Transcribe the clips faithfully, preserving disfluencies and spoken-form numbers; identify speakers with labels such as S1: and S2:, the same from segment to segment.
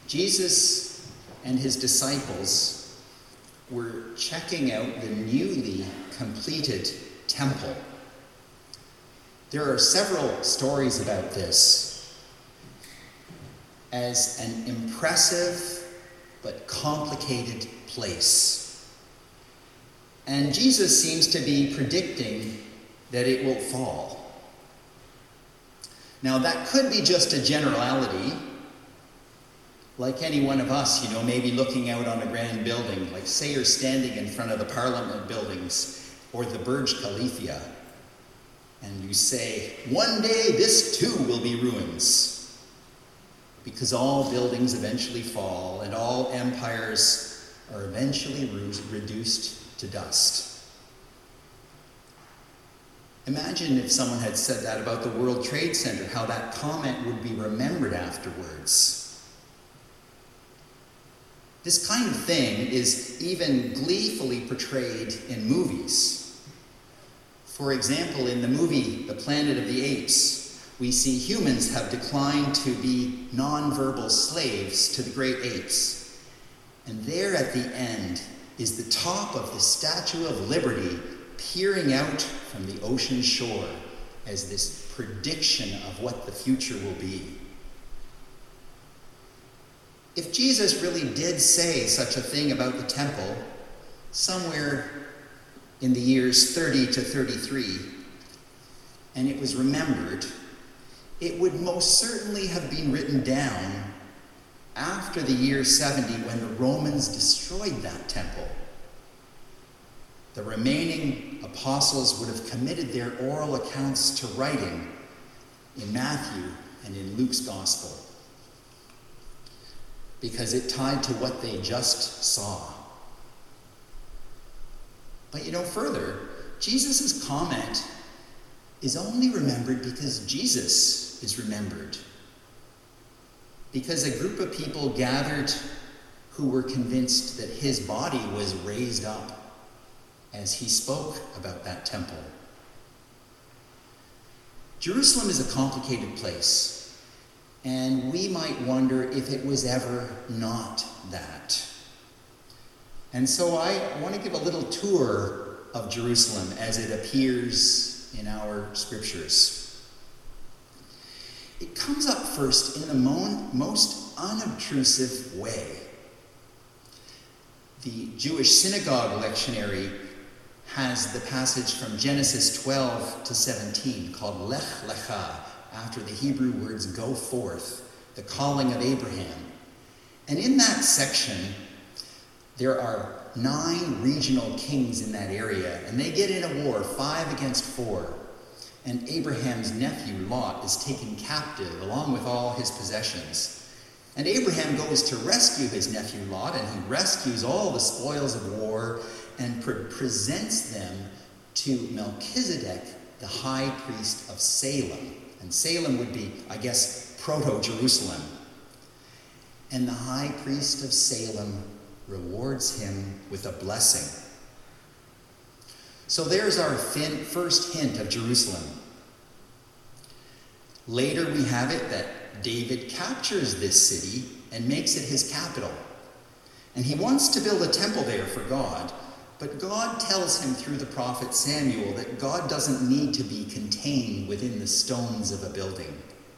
S1: Jesus and his disciples were checking out the newly completed temple. There are several stories about this as an impressive but complicated place. And Jesus seems to be predicting that it will fall. Now, that could be just a generality, like any one of us, you know, maybe looking out on a grand building, like say you're standing in front of the Parliament buildings or the Burj Khalifa, and you say, one day this too will be ruins, because all buildings eventually fall and all empires are eventually reduced to dust. Imagine if someone had said that about the World Trade Center, how that comment would be remembered afterwards. This kind of thing is even gleefully portrayed in movies. For example, in the movie The Planet of the Apes, we see humans have declined to be nonverbal slaves to the great apes. And there at the end is the top of the Statue of Liberty peering out from the ocean shore as this prediction of what the future will be. If Jesus really did say such a thing about the temple somewhere in the years thirty to thirty-three, and it was remembered, it would most certainly have been written down after the year seventy when the Romans destroyed that temple. The remaining apostles would have committed their oral accounts to writing in Matthew and in Luke's gospel, because it tied to what they just saw. But you know, further, Jesus' comment is only remembered because Jesus is remembered. Because a group of people gathered who were convinced that his body was raised up as he spoke about that temple. Jerusalem is a complicated place, and we might wonder if it was ever not that. And so I want to give a little tour of Jerusalem as it appears in our scriptures. It comes up first in the most unobtrusive way. The Jewish synagogue lectionary has the passage from Genesis twelve to seventeen called Lech Lecha, after the Hebrew words go forth, the calling of Abraham. And in that section, there are nine regional kings in that area, and they get in a war, five against four. And Abraham's nephew, Lot, is taken captive along with all his possessions. And Abraham goes to rescue his nephew Lot, and he rescues all the spoils of war and pre- presents them to Melchizedek, the high priest of Salem. And Salem would be, I guess, proto-Jerusalem. And the high priest of Salem rewards him with a blessing. So there's our fin- first hint of Jerusalem. Later we have it that David captures this city and makes it his capital. And he wants to build a temple there for God, but God tells him through the prophet Samuel that God doesn't need to be contained within the stones of a building.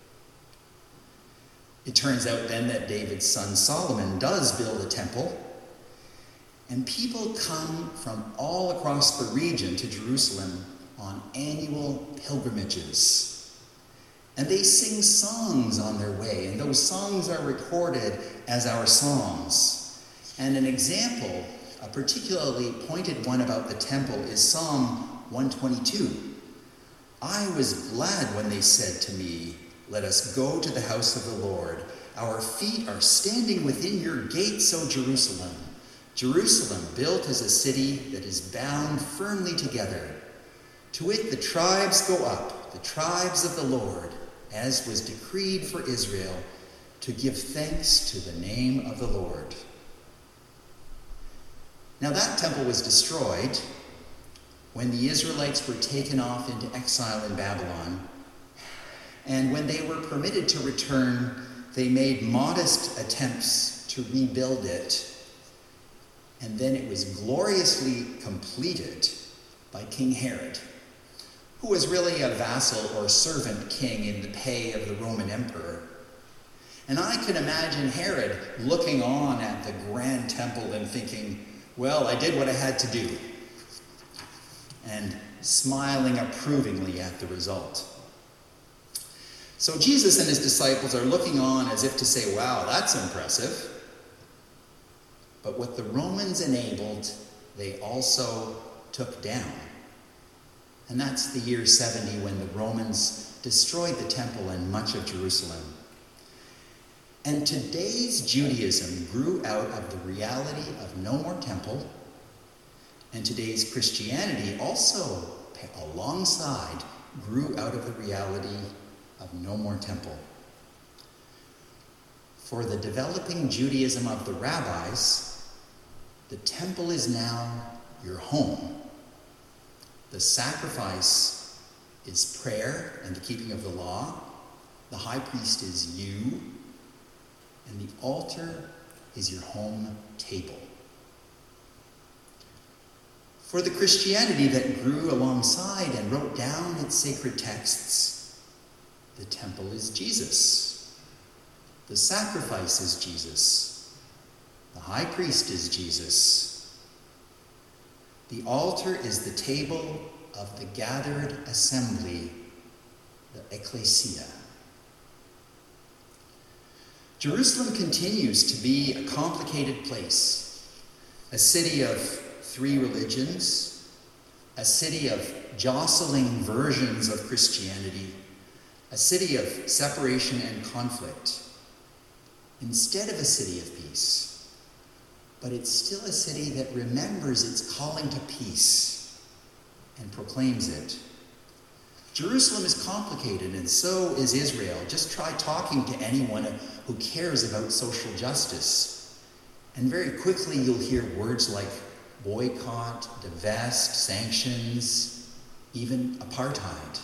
S1: It turns out then that David's son Solomon does build a temple, and people come from all across the region to Jerusalem on annual pilgrimages. And they sing songs on their way, and those songs are recorded as our songs. And an example, a particularly pointed one about the temple, is Psalm one twenty-two. I was glad when they said to me, let us go to the house of the Lord. Our feet are standing within your gates, O Jerusalem. Jerusalem, built as a city that is bound firmly together. To it the tribes go up, the tribes of the Lord, as was decreed for Israel, to give thanks to the name of the Lord. Now that temple was destroyed when the Israelites were taken off into exile in Babylon. And when they were permitted to return, they made modest attempts to rebuild it, and then it was gloriously completed by King Herod, who was really a vassal or servant king in the pay of the Roman emperor. And I can imagine Herod looking on at the grand temple and thinking, well, I did what I had to do, and smiling approvingly at the result. So Jesus and his disciples are looking on as if to say, wow, that's impressive. But what the Romans enabled, they also took down. And that's the year seventy when the Romans destroyed the temple and much of Jerusalem. And today's Judaism grew out of the reality of no more temple, and today's Christianity also, alongside, grew out of the reality of no more temple. For the developing Judaism of the rabbis, the temple is now your home. The sacrifice is prayer and the keeping of the law. The high priest is you. And the altar is your home table. For the Christianity that grew alongside and wrote down its sacred texts, the temple is Jesus. The sacrifice is Jesus. The high priest is Jesus. The altar is the table of the gathered assembly, the ecclesia. Jerusalem continues to be a complicated place, a city of three religions, a city of jostling versions of Christianity, a city of separation and conflict, instead of a city of peace. But it's still a city that remembers its calling to peace and proclaims it. Jerusalem is complicated, and so is Israel. Just try talking to anyone who cares about social justice, and very quickly you'll hear words like boycott, divest, sanctions, even apartheid.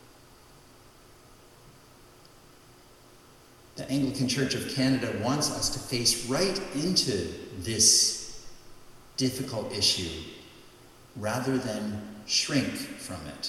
S1: The Anglican Church of Canada wants us to face right into this difficult issue rather than shrink from it.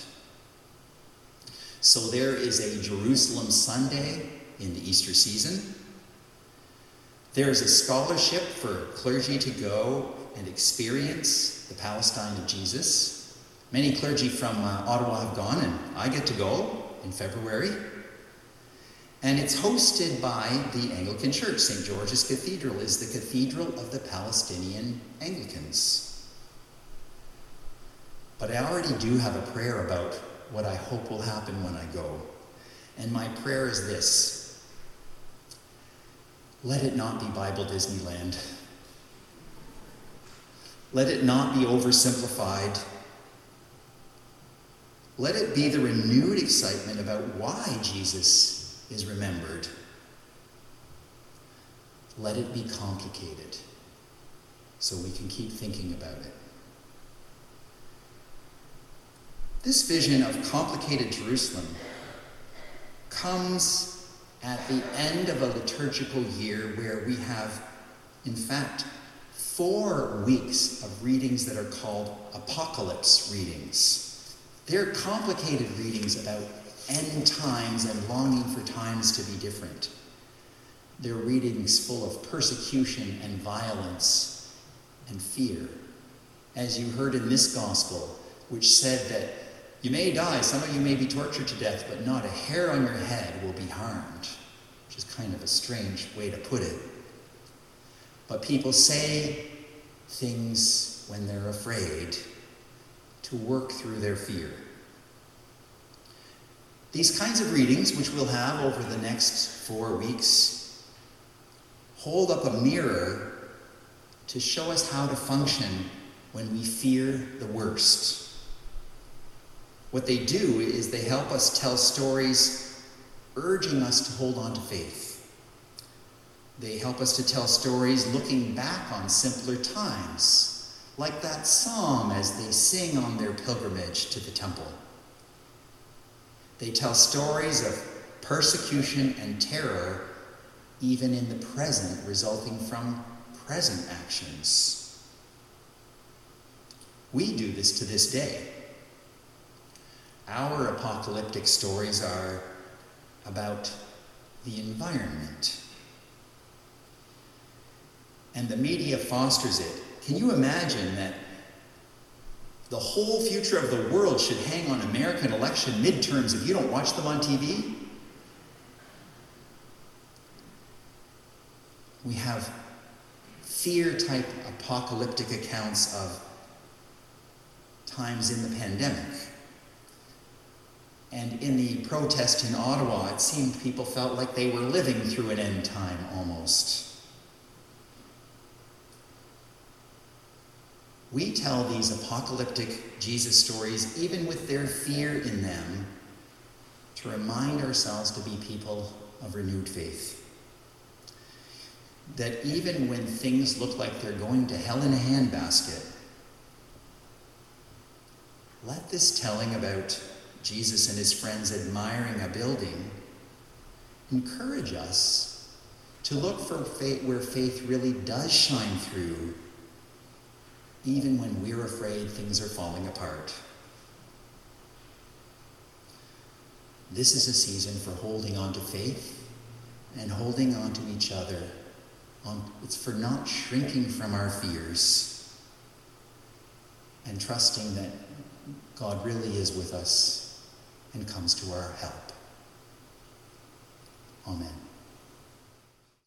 S1: So there is a Jerusalem Sunday in the Easter season. There is a scholarship for clergy to go and experience the Palestine of Jesus. Many clergy from uh, Ottawa have gone, and I get to go in February. And it's hosted by the Anglican Church. Saint George's Cathedral is the cathedral of the Palestinian Anglicans. But I already do have a prayer about what I hope will happen when I go. And my prayer is this: let it not be Bible Disneyland. Let it not be oversimplified. Let it be the renewed excitement about why Jesus is remembered. Let it be complicated so we can keep thinking about it. This vision of complicated Jerusalem comes at the end of a liturgical year where we have, in fact, four weeks of readings that are called apocalypse readings. They're complicated readings about end times and longing for times to be different. They're readings full of persecution and violence and fear. As you heard in this gospel, which said that you may die, some of you may be tortured to death, but not a hair on your head will be harmed, which is kind of a strange way to put it. But people say things when they're afraid to work through their fear. These kinds of readings, which we'll have over the next four weeks, hold up a mirror to show us how to function when we fear the worst. What they do is they help us tell stories urging us to hold on to faith. They help us to tell stories looking back on simpler times, like that psalm as they sing on their pilgrimage to the temple. They tell stories of persecution and terror even in the present, resulting from present actions. We do this to this day. Our apocalyptic stories are about the environment. And the media fosters it. Can you imagine that the whole future of the world should hang on American election midterms if you don't watch them on T V? We have fear-type apocalyptic accounts of times in the pandemic. And in the protest in Ottawa, it seemed people felt like they were living through an end time almost. We tell these apocalyptic Jesus stories, even with their fear in them, to remind ourselves to be people of renewed faith. That even when things look like they're going to hell in a handbasket, let this telling about Jesus and his friends admiring a building encourage us to look for faith where faith really does shine through, even when we're afraid things are falling apart. This is a season for holding on to faith and holding on to each other. It's for not shrinking from our fears and trusting that God really is with us and comes to our help. Amen.